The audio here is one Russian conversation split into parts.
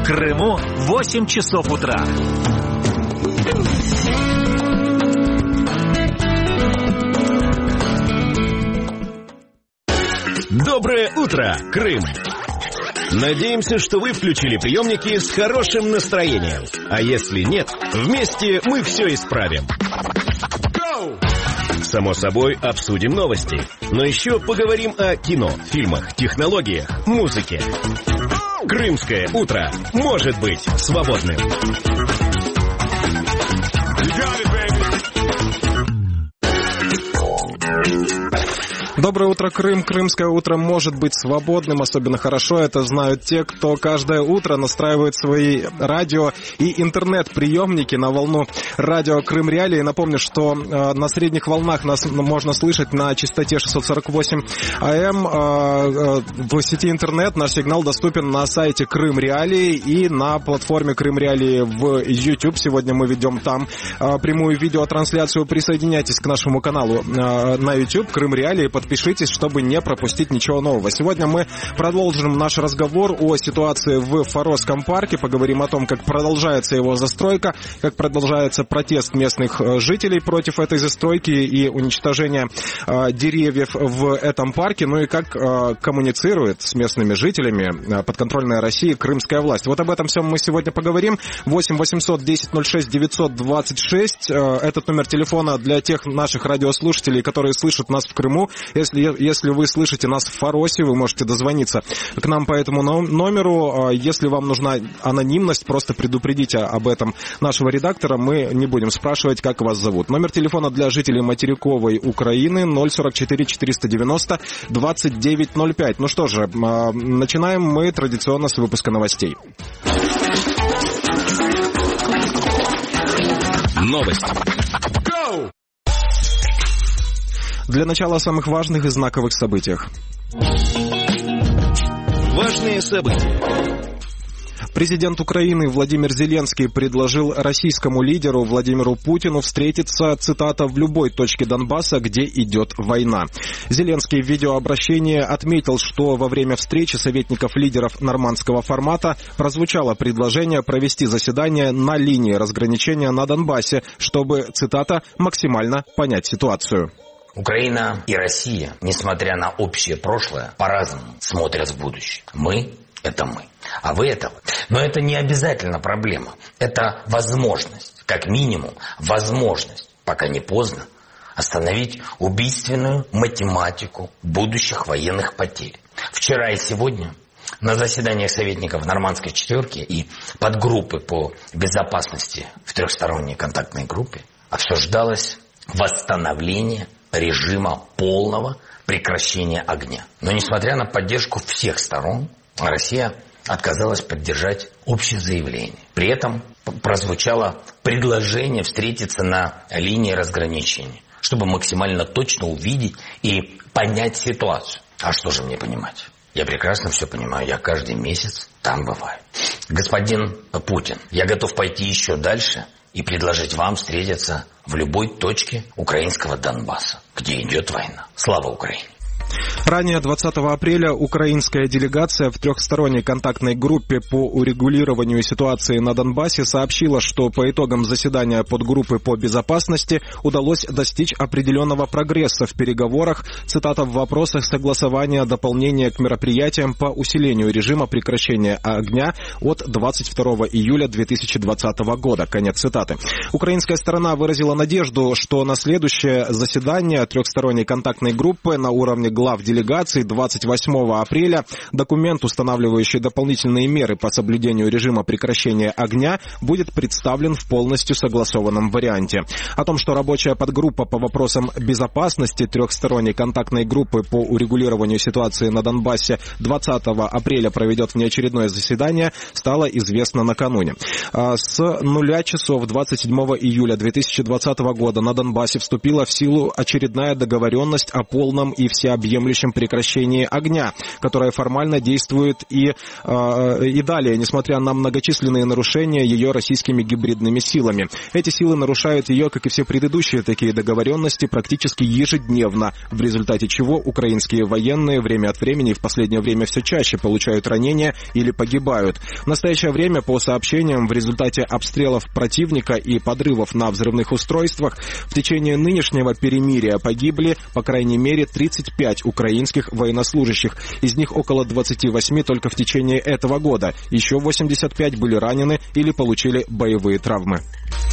Крыму 8 часов утра. Доброе утро, Крым! Надеемся, что вы включили приемники с хорошим настроением. А если нет, вместе мы все исправим. Само собой, обсудим новости. Но еще поговорим о кино, фильмах, технологиях, музыке. Крымское утро может быть свободным. Доброе утро, Крым. Крымское утро может быть свободным. Особенно хорошо это знают те, кто каждое утро настраивает свои радио и интернет-приемники на волну радио Крым Реалии. Напомню, что на средних волнах нас можно слышать на частоте 648 АМ. В сети интернет наш сигнал доступен на сайте Крым Реалии и на платформе Крым Реалии в YouTube. Сегодня мы ведем там прямую видеотрансляцию. Присоединяйтесь к нашему каналу на YouTube Крым Реалии. Подпишитесь, чтобы не пропустить ничего нового. Сегодня мы продолжим наш разговор о ситуации в Форосском парке. Поговорим о том, как продолжается его застройка, как продолжается протест местных жителей против этой застройки и уничтожения деревьев в этом парке, ну и как коммуницирует с местными жителями подконтрольная России крымская власть. Вот об этом всем мы сегодня поговорим. 8 800 10 06 926. Этот номер телефона для тех наших радиослушателей, которые слышат нас в Крыму. Если вы слышите нас в Форосе, вы можете дозвониться к нам по этому номеру. Если вам нужна анонимность, просто предупредите об этом нашего редактора. Мы не будем спрашивать, как вас зовут. Номер телефона для жителей материковой Украины 044 490 2905. Ну что же, начинаем мы традиционно с выпуска новостей. Новости. Для начала о самых важных и знаковых событиях. Важные события. Президент Украины Владимир Зеленский предложил российскому лидеру Владимиру Путину встретиться, цитата, в любой точке Донбасса, где идет война. Зеленский в видеообращении отметил, что во время встречи советников лидеров нормандского формата прозвучало предложение провести заседание на линии разграничения на Донбассе, чтобы, цитата, максимально понять ситуацию. Украина и Россия, несмотря на общее прошлое, по-разному смотрят в будущее. Мы – это мы, а вы – это вы. Но это не обязательно проблема. Это возможность, как минимум, возможность, пока не поздно, остановить убийственную математику будущих военных потерь. Вчера и сегодня на заседаниях советников Нормандской четверки и подгруппы по безопасности в трехсторонней контактной группе обсуждалось восстановление режима полного прекращения огня. Но несмотря на поддержку всех сторон, Россия отказалась поддержать общее заявление. При этом прозвучало предложение встретиться на линии разграничения, чтобы максимально точно увидеть и понять ситуацию. А что же мне понимать? Я прекрасно все понимаю, я каждый месяц там бываю. Господин Путин, я готов пойти еще дальше и предложить вам встретиться в любой точке украинского Донбасса, где идет война. Слава Украине! Ранее 20 апреля украинская делегация в трехсторонней контактной группе по урегулированию ситуации на Донбассе сообщила, что по итогам заседания подгруппы по безопасности удалось достичь определенного прогресса в переговорах, цитата, в вопросах согласования дополнения к мероприятиям по усилению режима прекращения огня от 22 июля 2020 года. Конец цитаты. Украинская сторона выразила надежду, что на следующее заседание трехсторонней контактной группы на уровне глав делегации 28 апреля документ, устанавливающий дополнительные меры по соблюдению режима прекращения огня, будет представлен в полностью согласованном варианте. О том, что рабочая подгруппа по вопросам безопасности трехсторонней контактной группы по урегулированию ситуации на Донбассе 20 апреля проведет внеочередное заседание, стало известно накануне. С 0 часов 27 июля 2020 года на Донбассе вступила в силу очередная договоренность о полном и всеобъемлющем всеобъемлющем прекращении огня, которое формально действует и далее, несмотря на многочисленные нарушения ее российскими гибридными силами. Эти силы нарушают ее, как и все предыдущие такие договоренности, практически ежедневно, в результате чего украинские военные время от времени и в последнее время все чаще получают ранения или погибают. В настоящее время, по сообщениям, в результате обстрелов противника и подрывов на взрывных устройствах в течение нынешнего перемирия погибли, по крайней мере, 35 украинских военнослужащих. Из них около 28 только в течение этого года. Еще 85 были ранены или получили боевые травмы.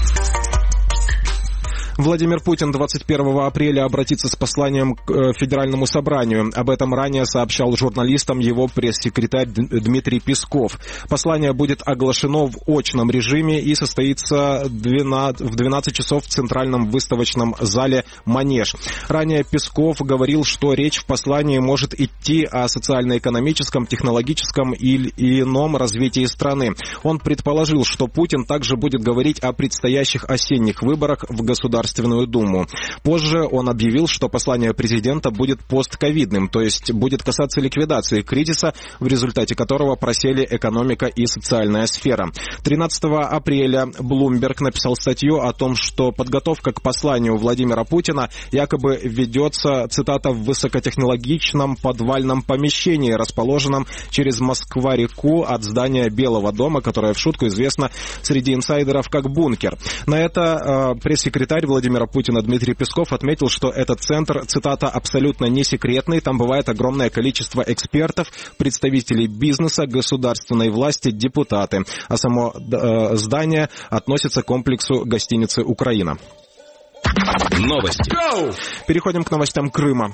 Владимир Путин 21 апреля обратится с посланием к Федеральному собранию. Об этом ранее сообщал журналистам его пресс-секретарь Дмитрий Песков. Послание будет оглашено в очном режиме и состоится в 12 часов в Центральном выставочном зале «Манеж». Ранее Песков говорил, что речь в послании может идти о социально-экономическом, технологическом или ином развитии страны. Он предположил, что Путин также будет говорить о предстоящих осенних выборах в Государственную Думу. Позже он объявил, что послание президента будет постковидным, то есть будет касаться ликвидации кризиса, в результате которого просели экономика и социальная сфера. 13 апреля Bloomberg написал статью о том, что подготовка к посланию Владимира Путина якобы ведется, цитата, в высокотехнологичном подвальном помещении, расположенном через Москва-реку от здания Белого дома, которое в шутку известно среди инсайдеров как бункер. На это пресс-секретарь Владимира Путина Дмитрий Песков отметил, что этот центр, цитата, абсолютно не секретный, там бывает огромное количество экспертов, представителей бизнеса, государственной власти, депутаты. А само здание относится к комплексу гостиницы «Украина». Новости. Переходим к новостям Крыма.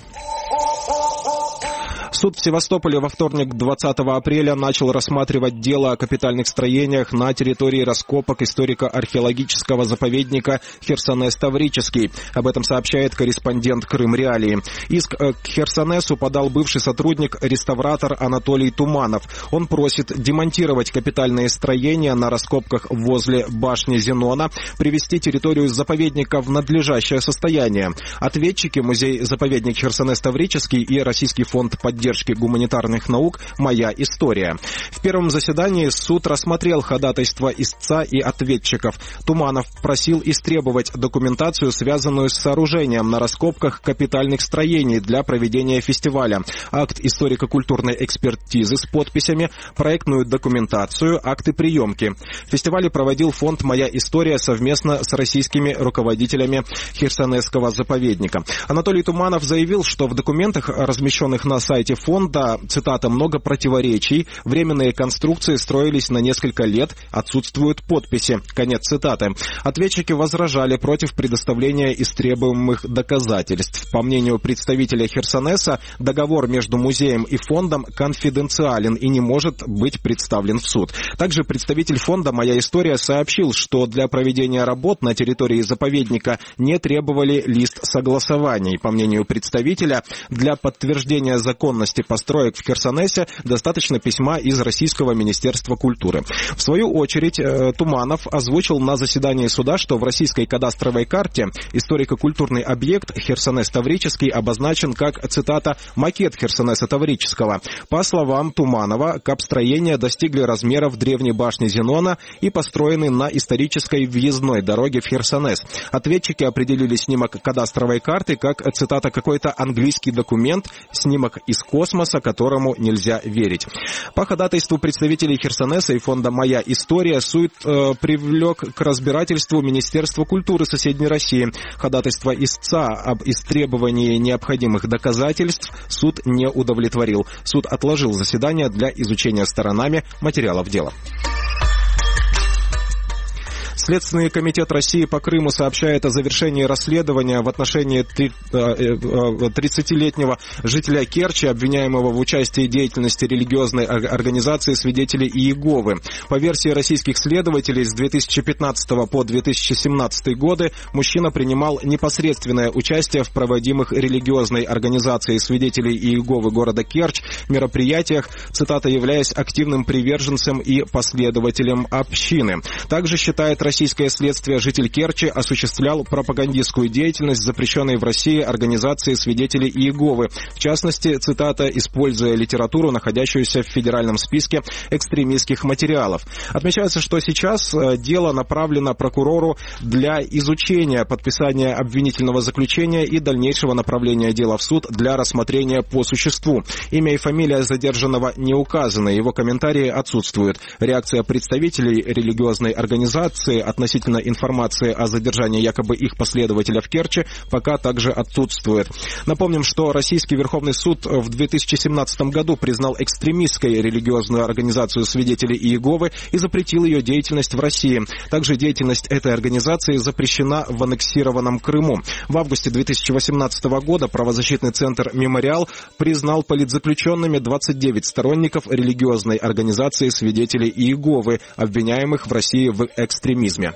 Суд в Севастополе во вторник, 20 апреля, начал рассматривать дело о капитальных строениях на территории раскопок историко-археологического заповедника Херсонес-Таврический. Об этом сообщает корреспондент Крым Реалии. Иск к Херсонесу подал бывший сотрудник-реставратор Анатолий Туманов. Он просит демонтировать капитальные строения на раскопках возле башни Зенона, привести территорию заповедника в надлежащее состояние. Ответчики музей-заповедник Херсонес-Таврический и Российский фонд поддержки гуманитарных наук «Моя история». В первом заседании суд рассмотрел ходатайство истца и ответчиков. Туманов просил истребовать документацию, связанную с сооружением на раскопках капитальных строений для проведения фестиваля, акт историко-культурной экспертизы с подписями, проектную документацию, акты приемки. Фестиваль проводил фонд «Моя история» совместно с российскими руководителями Херсонесского заповедника. Анатолий Туманов заявил, что в документах, размещенных на сайте фонда, цитата, много противоречий, временные конструкции строились на несколько лет, отсутствуют подписи. Конец цитаты. Ответчики возражали против предоставления истребуемых доказательств. По мнению представителя Херсонеса, договор между музеем и фондом конфиденциален и не может быть представлен в суд. Также представитель фонда «Моя история» сообщил, что для проведения работ на территории заповедника не требовали лист согласований. По мнению представителя, для подтверждения законности построек в Херсонесе достаточно письма из Российского министерства культуры. В свою очередь, Туманов озвучил на заседании суда, что в российской кадастровой карте историко-культурный объект Херсонес-Таврический обозначен как, цитата, «макет Херсонеса Таврического». По словам Туманова, капстроения достигли размеров древней башни Зенона и построены на исторической въездной дороге в Херсонес. Ответчики определили снимок кадастровой карты как, цитата, «какой-то английский документ, снимок из космоса, которому нельзя верить». По ходатайству представителей Херсонеса и фонда «Моя история» суд привлек к разбирательству Министерство культуры соседней России. Ходатайство истца об истребовании необходимых доказательств суд не удовлетворил. Суд отложил заседание для изучения сторонами материалов дела. Следственный комитет России по Крыму сообщает о завершении расследования в отношении 30-летнего жителя Керчи, обвиняемого в участии в деятельности религиозной организации «Свидетели Иеговы». По версии российских следователей, с 2015 по 2017 годы мужчина принимал непосредственное участие в проводимых религиозной организацией «Свидетелей Иеговы» города Керчь мероприятиях, цитата, являясь активным приверженцем и последователем общины. Также считает российский российское следствие, житель Керчи осуществлял пропагандистскую деятельность, запрещенной в России организации свидетелей Иеговы. В частности, цитата, используя литературу, находящуюся в федеральном списке экстремистских материалов. Отмечается, что сейчас дело направлено прокурору для изучения, подписания обвинительного заключения и дальнейшего направления дела в суд для рассмотрения по существу. Имя и фамилия задержанного не указаны, его комментарии отсутствуют. Реакция представителей религиозной организации относительно информации о задержании якобы их последователя в Керчи пока также отсутствует. Напомним, что Российский Верховный суд в 2017 году признал экстремистской религиозную организацию свидетелей Иеговы и запретил ее деятельность в России. Также деятельность этой организации запрещена в аннексированном Крыму. В августе 2018 года правозащитный центр «Мемориал» признал политзаключенными 29 сторонников религиозной организации свидетелей Иеговы, обвиняемых в России в экстремизме.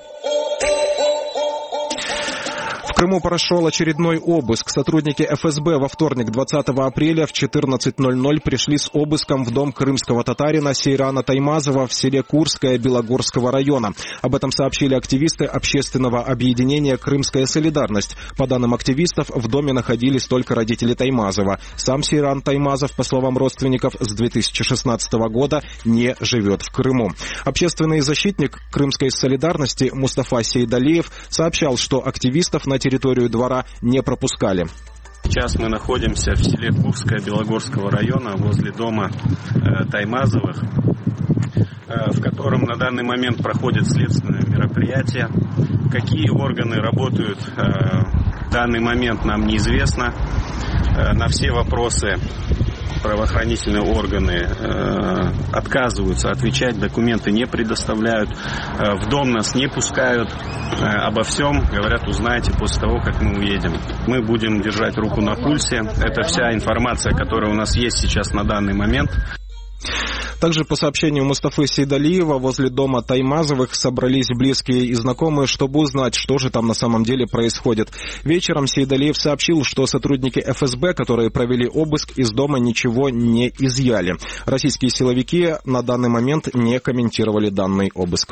В Крыму прошел очередной обыск. Сотрудники ФСБ во вторник, 20 апреля в 14:00 пришли с обыском в дом крымского татарина Сейрана Таймазова в селе Курское Белогорского района. Об этом сообщили активисты общественного объединения «Крымская солидарность». По данным активистов, в доме находились только родители Таймазова. Сам Сейран Таймазов, по словам родственников, с 2016 года не живет в Крыму. Общественный защитник «Крымской солидарности» Мустафа Сейдалиев сообщал, что активистов на территорию двора не пропускали. Сейчас мы находимся в селе Курское Белогорского района возле дома Таймазовых, в котором на данный момент проходит следственное мероприятие. Какие органы работают в данный момент, нам неизвестно. На все вопросы правоохранительные органы отказываются отвечать, документы не предоставляют, в дом нас не пускают. Обо всем, говорят, узнаете после того, как мы уедем. Мы будем держать руку на пульсе. Это вся информация, которая у нас есть сейчас на данный момент. Также по сообщению Мустафы Сейдалиева возле дома Таймазовых собрались близкие и знакомые, чтобы узнать, что же там на самом деле происходит. Вечером Сейдалиев сообщил, что сотрудники ФСБ, которые провели обыск, из дома ничего не изъяли. Российские силовики на данный момент не комментировали данный обыск.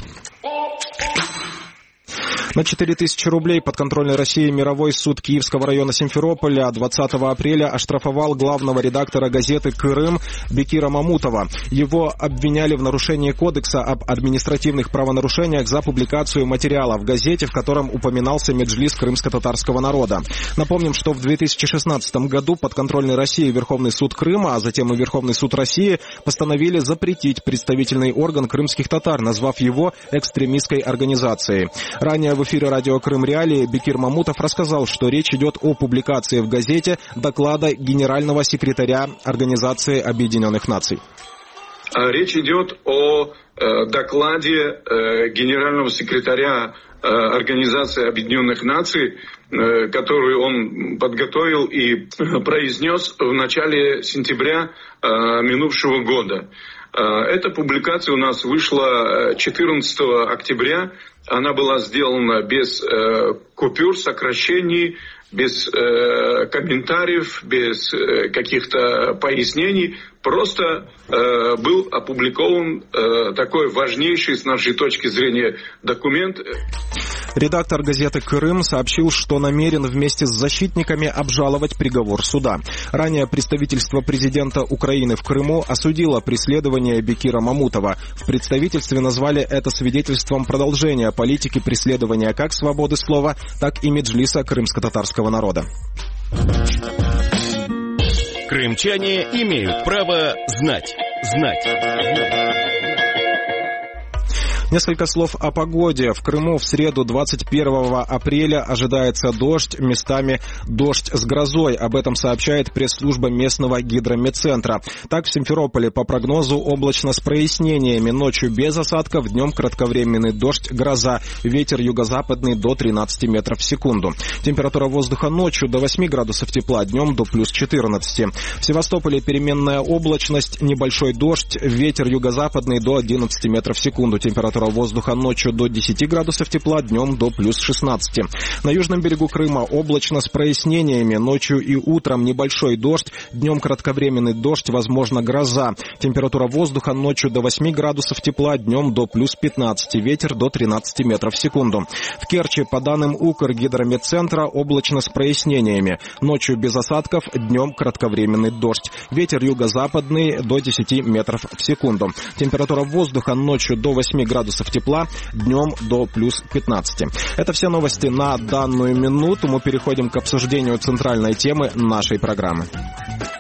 На 4000 рублей подконтрольной России мировой суд Киевского района Симферополя 20 апреля оштрафовал главного редактора газеты «Крым» Бекира Мамутова. Его обвиняли в нарушении кодекса об административных правонарушениях за публикацию материала в газете, в котором упоминался меджлис крымско-татарского народа. Напомним, что в 2016 году подконтрольной России Верховный суд Крыма, а затем и Верховный суд России постановили запретить представительный орган крымских татар, назвав его экстремистской организацией. Ранее в эфире радио «Крым Реалии» Бекир Мамутов рассказал, что речь идет о публикации в газете доклада генерального секретаря Организации Объединенных Наций. Речь идет о докладе генерального секретаря Организации Объединенных Наций, который он подготовил и произнес в начале сентября минувшего года. Эта публикация у нас вышла 14 октября. Она была сделана без купюр, сокращений, без комментариев, без каких-то пояснений. Просто был опубликован такой важнейший с нашей точки зрения документ. Редактор газеты «Крым» сообщил, что намерен вместе с защитниками обжаловать приговор суда. Ранее представительство президента Украины в Крыму осудило преследование Бекира Мамутова. В представительстве назвали это свидетельством продолжения политики преследования как свободы слова, так и меджлиса крымско-татарского народа. Крымчане имеют право знать. Несколько слов о погоде. В Крыму в среду 21 апреля ожидается дождь, местами дождь с грозой. Об этом сообщает пресс-служба местного гидрометцентра. Так, в Симферополе по прогнозу облачно с прояснениями. Ночью без осадков, днем кратковременный дождь, гроза. Ветер юго-западный до 13 метров в секунду. Температура воздуха ночью до 8 градусов тепла, днем до плюс 14. В Севастополе переменная облачность, небольшой дождь, ветер юго-западный до 11 метров в секунду. Температура Температура воздуха ночью до 10 градусов тепла, днем до плюс 16. На южном берегу Крыма облачно с прояснениями. Ночью и утром небольшой дождь, днем кратковременный дождь, возможно гроза. Температура воздуха ночью до 8 градусов тепла, днем до плюс 15. Ветер до 13 метров в секунду. В Керчи, по данным Укргидрометцентра, облачно с прояснениями. Ночью без осадков, днем кратковременный дождь. Ветер юго-западный до 10 метров в секунду. Температура воздуха ночью до 8 градусов тепла, днем до плюс 15. Это все новости на данную минуту. Мы переходим к обсуждению центральной темы нашей программы.